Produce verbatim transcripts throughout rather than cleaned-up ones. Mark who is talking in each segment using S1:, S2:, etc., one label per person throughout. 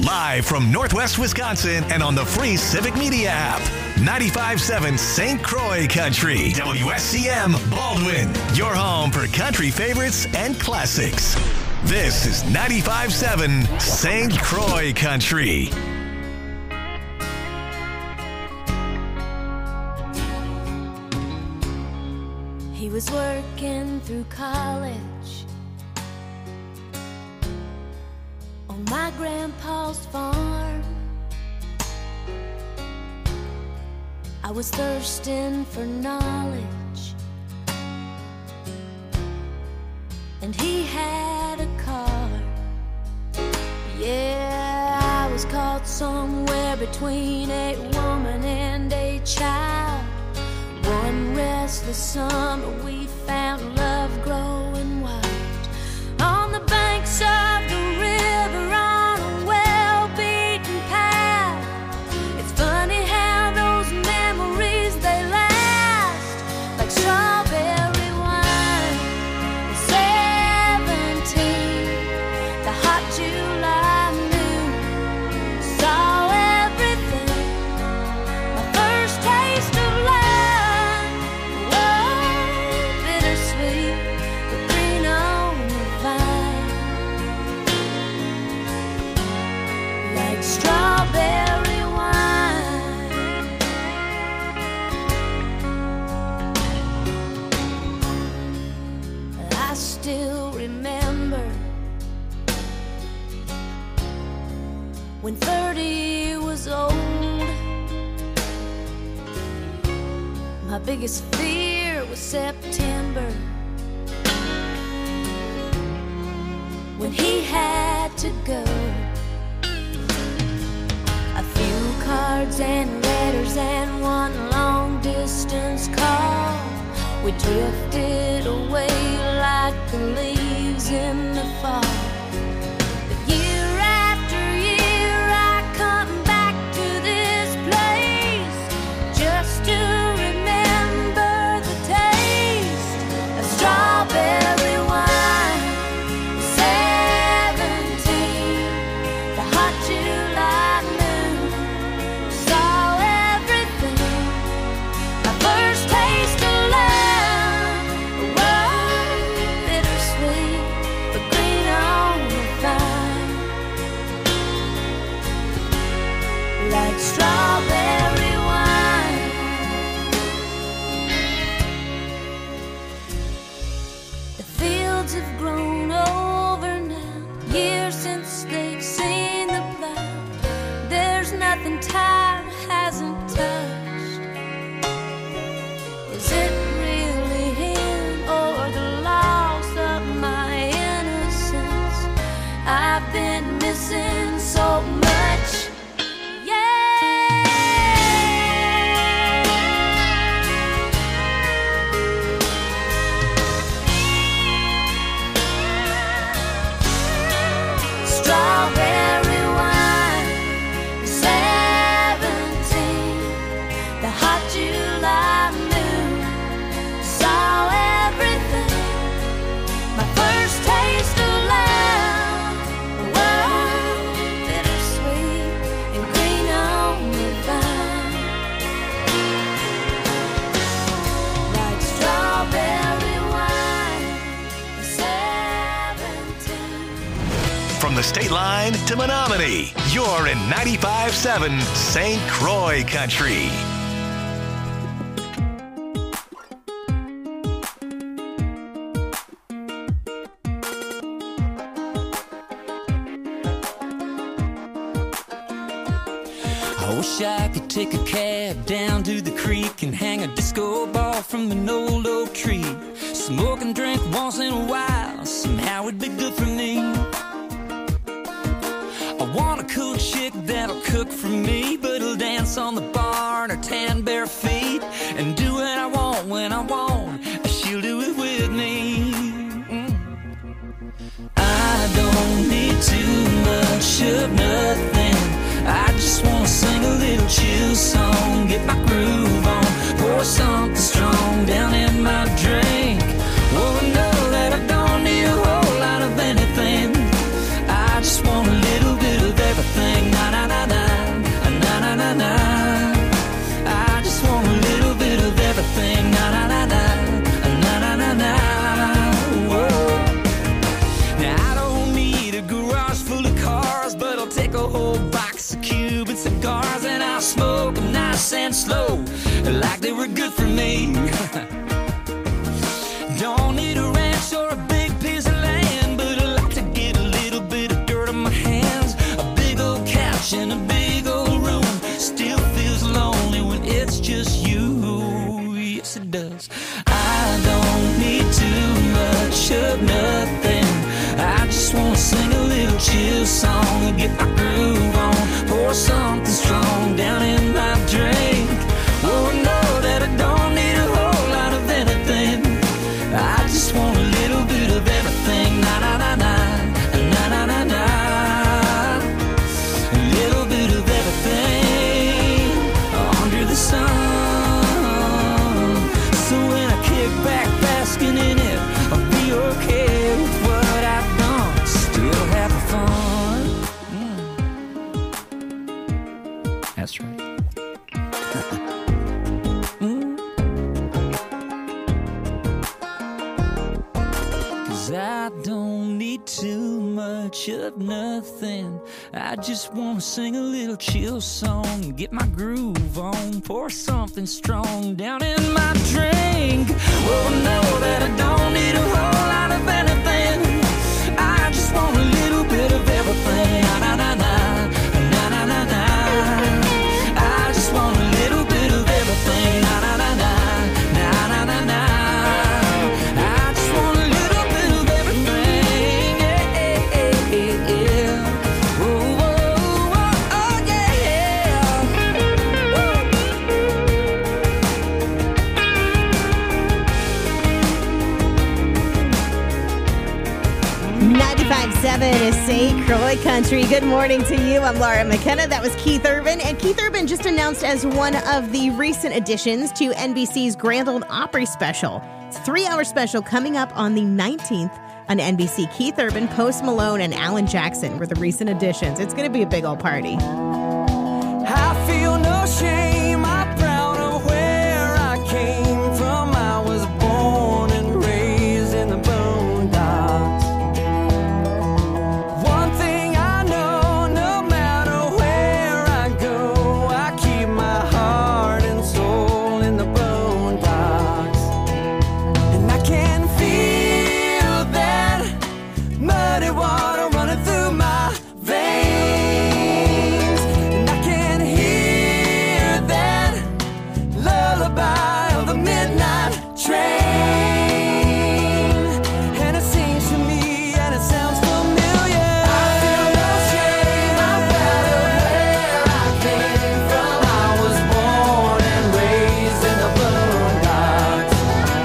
S1: Live from Northwest Wisconsin and on the free Civic Media app. ninety-five point seven Saint Croix Country. W S C M Baldwin. Your home for country favorites and classics. This is ninety-five point seven Saint Croix Country.
S2: He was working through college on my grandpa's farm. I was thirsting for knowledge, and he had a car. Yeah, I was caught somewhere between a woman and a child. One restless summer we found love growing wild on the banks of the river on a well-beaten path. It's funny how those memories, they last like strawberry wine. Seventeen, the hot July noon, saw everything. My first taste of love. Strawberry wine. I still remember when thirty was old. My biggest fear was September, when he had to go. A few cards and letters and one long distance call. We drifted away like the leaves in the fall. But year after year I come back to this place just to remember the taste of strawberry wine. Seventeen, the hot July. Like strawberry wine. The fields have grown over now, years since they've seen the plow. There's nothing time hasn't touched. Is it really him or the loss of my innocence? I've been missing so much. Strawberry wine, seventeen, the hot July moon, saw everything. My first taste of love, the world bittersweet and green on the vine. Like strawberry wine, seventeen.
S1: From the state line to Menominee, you're in ninety-five point seven Saint Croix Country.
S3: I wish I could take a cab down to the creek and hang a disco ball from an old oak tree. Smoke and drink once in a while, somehow it'd be good for me. I want a cool chick that'll cook for me, but it'll dance on the bar in her tan bare feet and do what I want when I want. She'll do it with me. Mm. I don't need too much of nothing. I just wanna sing a little chill song, get my groove on, pour something strong down in my drink. Oh, I know that I don't need a whole lot of anything. I just want a little bit of everything. me. Don't need a ranch or a big piece of land, but I like to get a little bit of dirt on my hands. A big old couch in a big old room still feels lonely when it's just you. Yes, it does. I don't need too much of nothing. I just wanna sing a little chill song and get my groove on. Pour something strong down in my drink. Oh, know that I don't need a whole lot of anything. I just want a little bit of everything. Na na na na, na na na na. A little bit of everything under the sun. So when I kick back basking in it, I'll be okay with what I've done. Still having fun. Mm. That's right. I don't need too much of nothing. I just want to sing a little chill song, get my groove on, pour something strong down in my drink. Oh, know that I don't need a whole lot of anything. I just want a little bit of everything. Na na na na, na na na na. I just want a little bit of everything. Na na na na, na na na na.
S4: ninety-five point seven is Saint Croix Country. Good morning to you. I'm Laura McKenna. That was Keith Urban. And Keith Urban just announced as one of the recent additions to N B C's Grand Ole Opry special. It's a three-hour special coming up on the nineteenth on N B C. Keith Urban, Post Malone, and Alan Jackson were the recent additions. It's going to be a big old party.
S3: I feel no shame. I'm proud of where I came from. I was born and raised in the boondocks. One thing I know, no matter where I go, I keep my heart and soul in the boondocks. And I can feel that muddy water running through my veins. And I can hear that lullaby of the midnight train. And it sings to me and it sounds familiar. I feel no shame, I'm proud of where I came from. I was born and raised in the boondocks.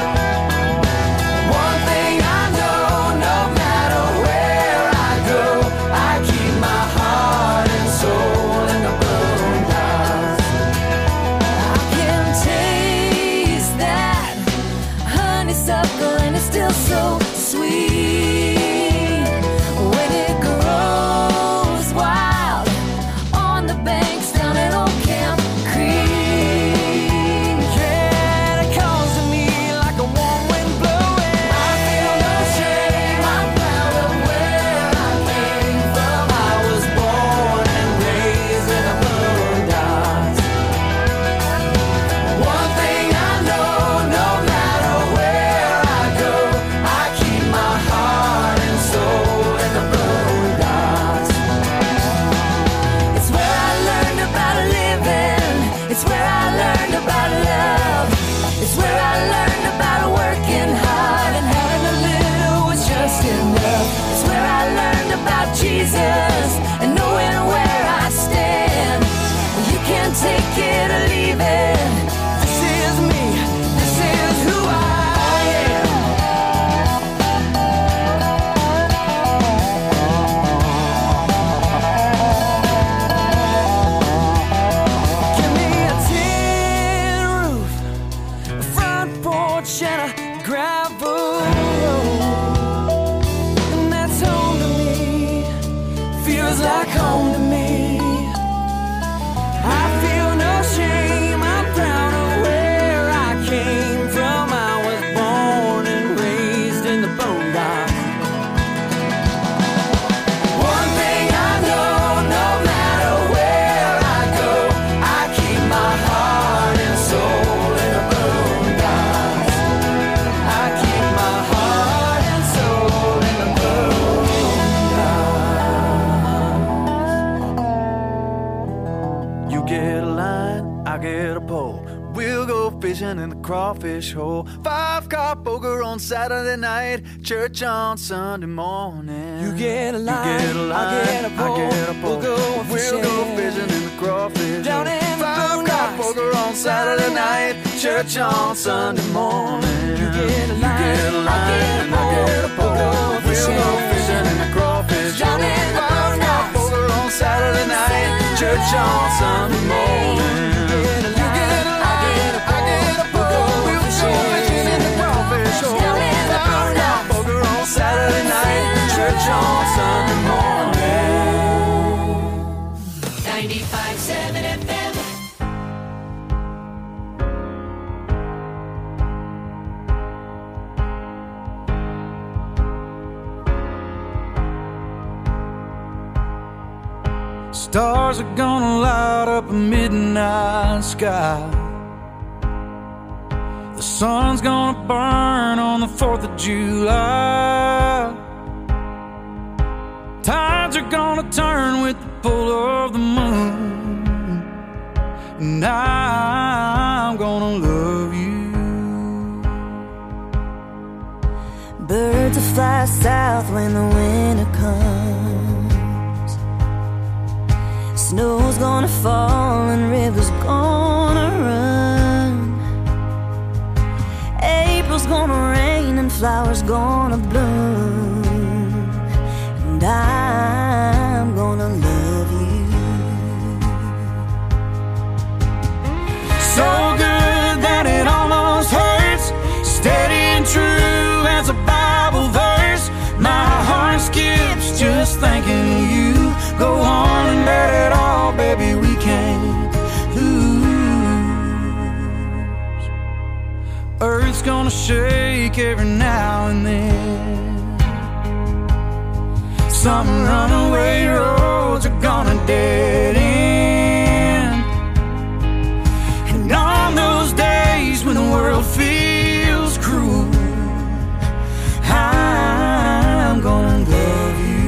S3: One thing I know, no matter where I go, I keep my heart and soul in the boondocks. I can taste that honeysuckle and it's still so sweet when it grows wild on the banks down at Old Camp Creek. Yeah, it calls to me like a warm wind blowing. I feel no shame, I'm proud of where I came from. I was born and raised in the boondocks. One thing I know, no matter where I go, I keep my heart and soul in the boondocks. It's where I learned about living. It's where I learned about love. It's where I learned about working hard and having a little was just enough. It's where I learned about Jesus and knowing where I stand. You can't take it or leave it. This is me. This is who I am. Give me a tin roof, a front porch, and a gravel road, and that's home to me. Feels like home to me. I feel no shame. I'm proud of where I came from. I was born and raised in the boondocks. One thing I know, no matter where I go, I keep my heart and soul in the boondocks.
S5: fishing in the crawfish hole. Five car poker on Saturday night, church on Sunday morning.
S3: You get a line,
S5: you get a line,
S3: I get a pole,
S5: I get a pole.
S3: We'll go
S5: We'll go fishing in the crawfish
S3: down
S5: hole.
S3: in the
S5: Five car poker on Saturday night, church on Sunday morning.
S3: You get a line,
S5: you get a line,
S3: I get a pole,
S5: I get a pole.
S3: We'll go
S5: We'll go fishing in the crawfish
S3: down
S5: hole.
S3: in the
S5: Five car poker on Saturday night, church on Sunday morning. Saturday night, church on Sunday morning.
S2: ninety-five point seven F M.
S5: Stars are gonna light up a midnight sky. The sun's gonna burn on the fourth of July. Tides are gonna turn with the pull of the moon. And I'm gonna love you.
S6: Birds will fly south when the winter comes. Snow's gonna fall and rivers gonna run. April's gonna rain and flowers gonna bloom. And I'm gonna love you.
S5: So good that it almost hurts. Steady and true as a Bible verse. My heart skips just thinking of you. Go on and let it all, baby, we can't lose. Earth's gonna shake every now and then. Some runaway roads are gonna dead end. And on those days when the world feels cruel, I'm gonna love you.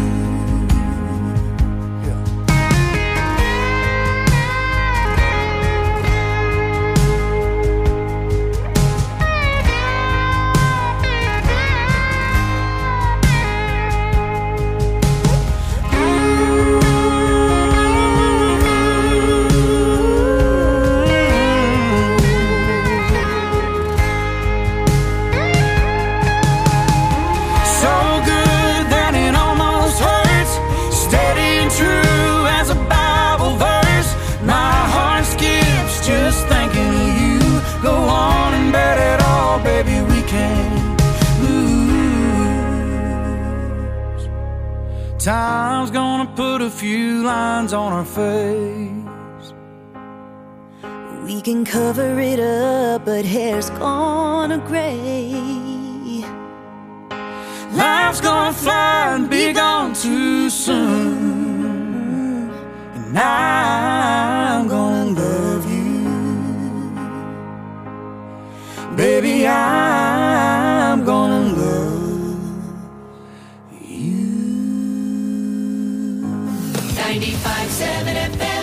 S5: Time's gonna put a few lines on our face.
S6: We can cover it up, but hair's gonna gray.
S5: Life's gonna fly and be gone too soon. And I'm gonna love you. Baby, I'm gonna love
S2: ninety-five point seven F M.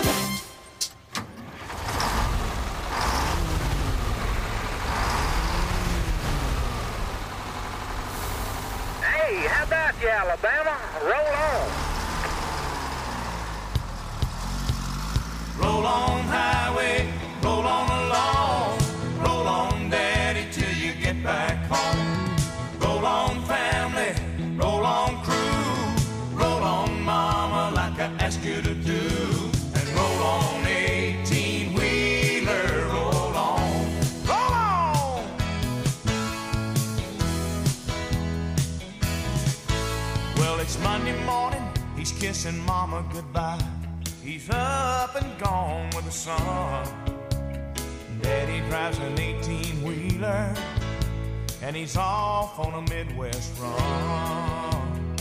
S7: Hey, how about you, Alabama? Roll on.
S8: Roll on, highway, roll on along. Roll on, daddy, till you get back home. Roll on, family, roll on, crew. Roll on, mama, like I asked you to do. And roll on, eighteen-wheeler, roll on. Roll on! Well, it's Monday morning, he's kissing mama goodbye. He's up and gone with the sun. Daddy drives an eighteen-wheeler, and he's off on a Midwest run.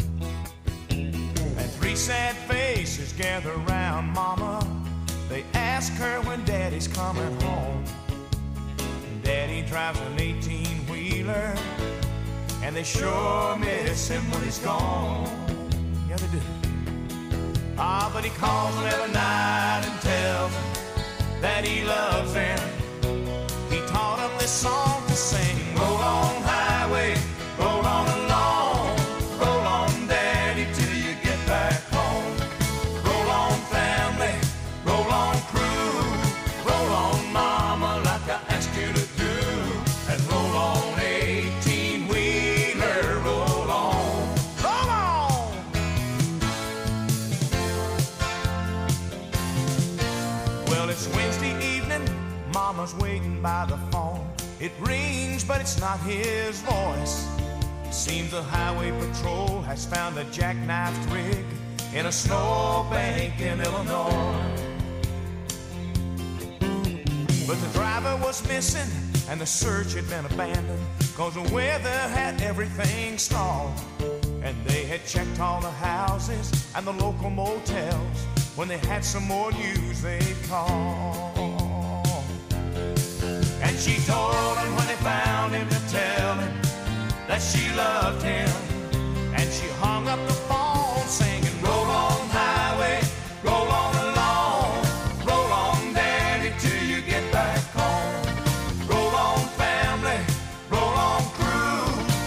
S8: And three sad faces gather around mama. They ask her when daddy's coming home. Daddy drives an eighteen-wheeler, and they sure miss him when he's gone. Yeah, they do. Ah, but he calls them every night and tells them that he loves them. this song to sing. Roll on, highway, roll on along. Roll on, Daddy, till you get back home. Roll on, family, roll on, crew. Roll on, Mama, like I asked you to do. And roll on, eighteen-wheeler, roll on. Roll on! Well, it's Wednesday evening, Mama's waiting by the phone. It rings, but it's not his voice. Seems the highway patrol has found a jackknifed rig in a snowbank in Illinois. But the driver was missing and the search had been abandoned, 'cause the weather had everything stalled. And they had checked all the houses and the local motels. When they had some more news they'd call. And she told him